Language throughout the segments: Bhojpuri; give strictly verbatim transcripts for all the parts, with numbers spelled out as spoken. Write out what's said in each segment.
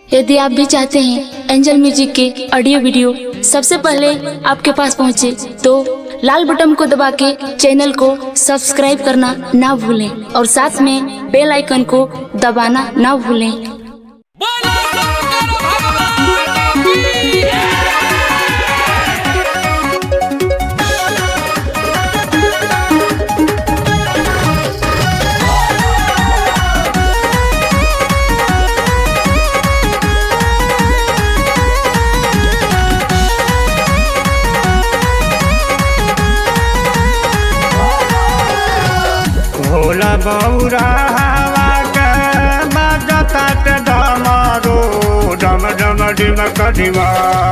यदि आप भी चाहते हैं एंजल म्यूजिक के ऑडियो वीडियो सबसे पहले आपके पास पहुंचे, तो लाल बटन को दबा के चैनल को सब्सक्राइब करना ना भूलें और साथ में बेल आइकन को दबाना ना भूलें। भोला बौरा हवा के बजता ते डमरू डम डम डिमक डिमा।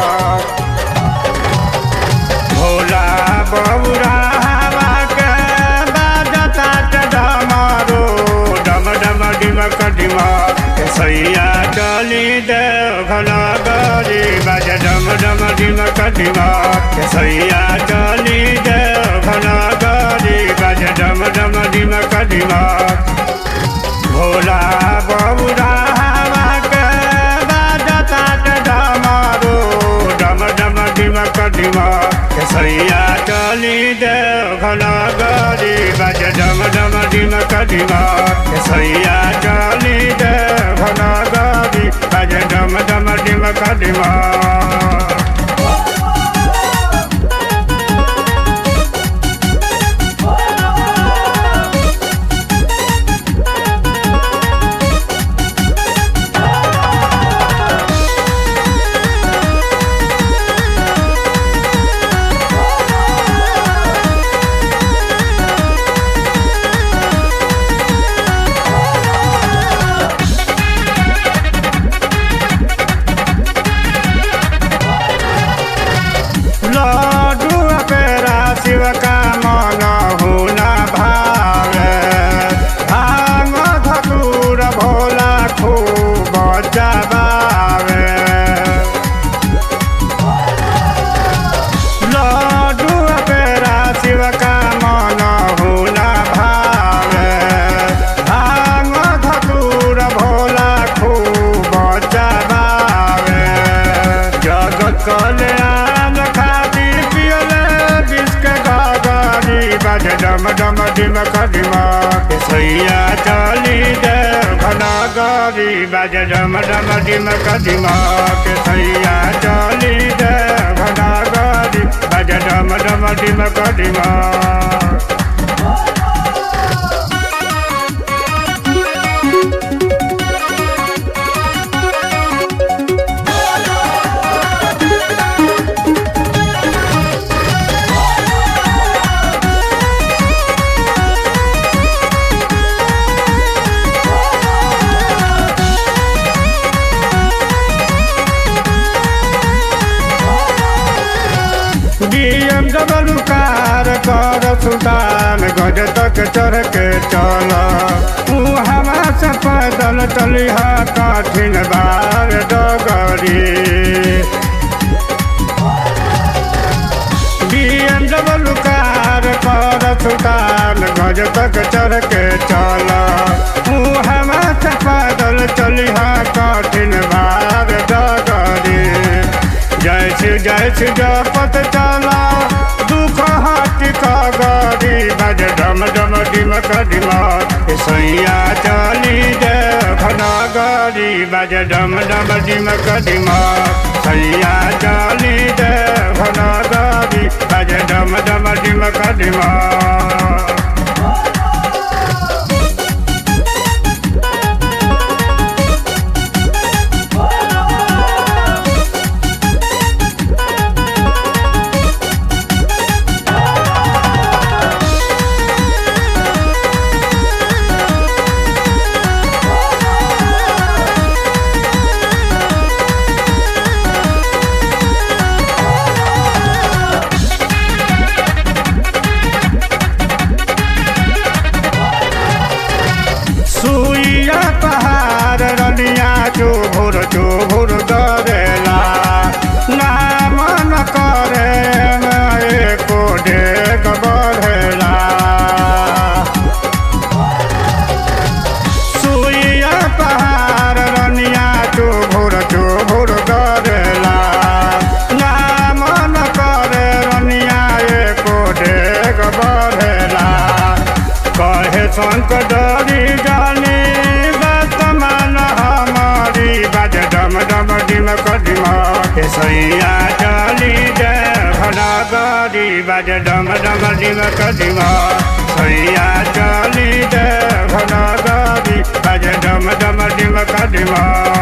भोला बौरा हवा के बजता ते डमरू डम डम डिमक डिमा। सैया चली दे घना गरी बज डम डम डिमक डिमा। सैया चली दे घना गरी बज डम डम डिमक डिमा। भोला बौरा हवा के बजता ते डमरू डम डम डिमक डिमा। सैया चली दे घना गरी बज डम डम डिमक डिमा। सैया चली दे घना गरी बज डम डम डिमक डिमा। लड्डू पेड़ा शिव का मन हुना भावे। भांग धतूर भोला खूब जबावे। लड्डू पेड़ा शिव का मन हुना भावे। भांग धतूर भोला खूब जबावे। जगत कल्याण बज डम डम डिमक डिमा। सैया चली दे घना गरी बज डम डम डिमक डिमा। सैया चली दे घना गरी बज डम डम डिमक डिमा। डीएम डबल कार कर सुल्तान गज तक चढ़ के चला। तू हवा से पैदल चलिहा कठिन बार डगरी। डीएम डबल कार कर सुल्तान गज तक चढ़ के चला। तू हवा से पैदल चलिहा कठिन बार डगरी। जय श्री जय श्री जपत चला दुख हट गरी बज डम डम डिमक डिमा। सैया चली दे घना गरी बज डम डम डिमक डिमा। सैया चली दे घना गरी बज डम डम डिमक डिमा। बढ़ेला। कहे शंकरी जानी वर्तमान हमारी बाज डम डम डिमक डिमक सैया चली देवनगरी बाज डम डम डिमक डिमक सैया चली देवनगरी बाज डम डम डिमक डिमक।